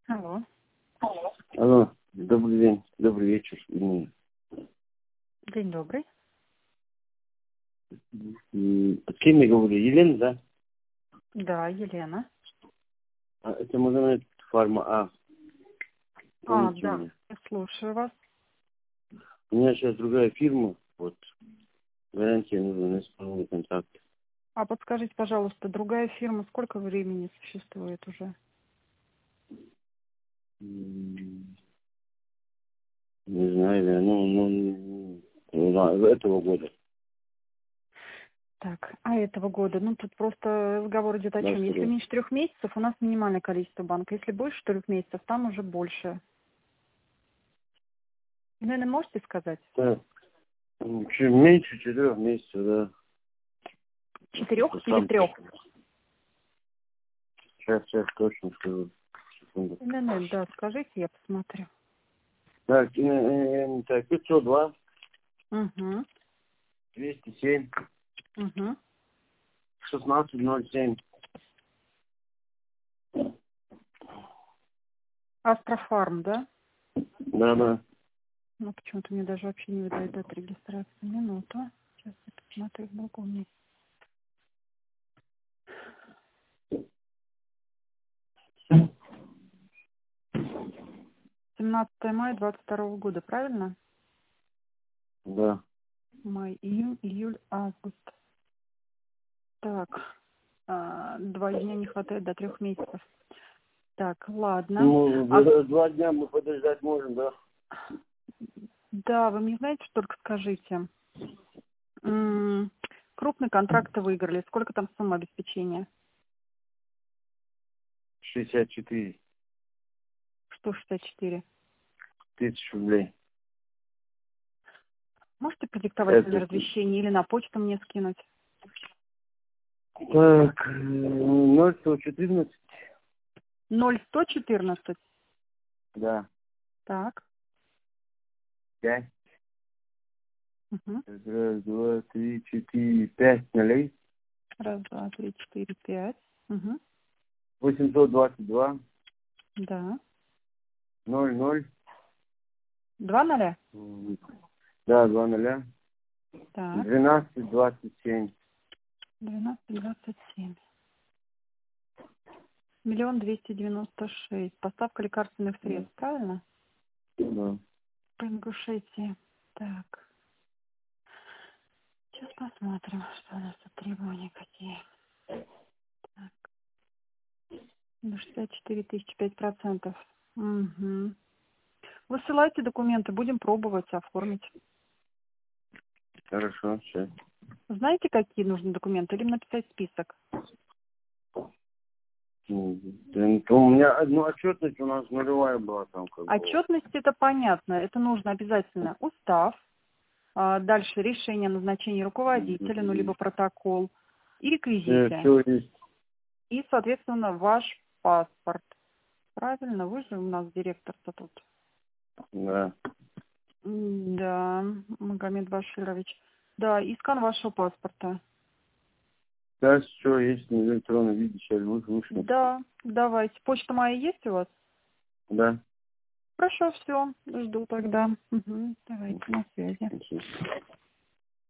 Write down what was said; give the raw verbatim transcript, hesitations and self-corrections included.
Алло. Алло, добрый день, добрый вечер. М, День добрый. м, С кем я говорю? Елена, да? Да, Елена. А, это магомед фарма А. А, Помните да, меня? я слушаю вас. У меня сейчас другая фирма, вот, гарантия нужна на исполнение контракта. А подскажите, пожалуйста, другая фирма сколько времени существует уже? М, Не знаю, да, ну, ну, ну, да, этого года. Так, а этого года? Ну, тут просто разговор идет о Да, чем? что Если да. меньше трех месяцев, у нас минимальное количество банка. Если больше трех месяцев, там уже больше. Вы, наверное, можете сказать? Так, м, чуть меньше четырех месяцев, да. Четырех Вот, или сам трех? точно. Сейчас, сейчас точно скажу. Секунду. эн эн эн, да, скажите, я посмотрю. Так, э, э, так, пятьсот два, Угу, двести семь, угу. шестнадцать ноль семь. Астрофарм, да? Да, да. Ну, почему-то мне даже вообще не выдает дату регистрации. Минуту. Сейчас я посмотрю в другом месте. семнадцатое мая двадцать второго года, правильно? Да. Май, июнь, июль, август. Так, а, два дня не хватает до трех месяцев. Так, ладно. Ну, А, за два дня мы подождать можем, да? да, вы мне знаете, что только скажите. М, Крупный контракт выиграли. Сколько там сумма обеспечения? шестьдесят четыре сто шестьдесят четыре. тысячи рублей. Можете продиктовать Это, номер извещения или на почту мне скинуть? так, ноль сто четырнадцать, ноль сто четырнадцать. да, Так. пять, Угу. раз, два, три, четыре, пять нолей, Раз, два, три, четыре, пять. Угу. восемьсот двадцать два, Да. ноль, ноль, Два ноля? м, да, два ноля, Так. двенадцать двадцать семь. Двенадцать двадцать семь. Миллион двести девяносто шесть. Поставка лекарственных Да, средств, правильно? да. По Ингушетии. Так. Сейчас посмотрим, что у нас тут требования какие. Так. Ну, шестьдесят четыре тысячи, пять процентов. Угу. Высылайте документы, будем пробовать оформить. Хорошо, все. Знаете, какие нужны документы? Или написать список? У меня одну отчетность у нас нулевая была там, как бы. Вот. Отчетность это понятно. Это нужно обязательно устав. а, Дальше решение о назначении руководителя, ну, либо протокол. И реквизиты. Все есть. И, соответственно, ваш паспорт. Правильно? Вы же у нас директор-то тут. Да. М, Да, Магомед Баширович. Да, и скан вашего паспорта. Сейчас все есть в электронном виде, сейчас вышло. Да, давайте. Почта моя есть у вас? Да. Хорошо, все. Жду тогда. Угу, давайте, на связи. Спасибо.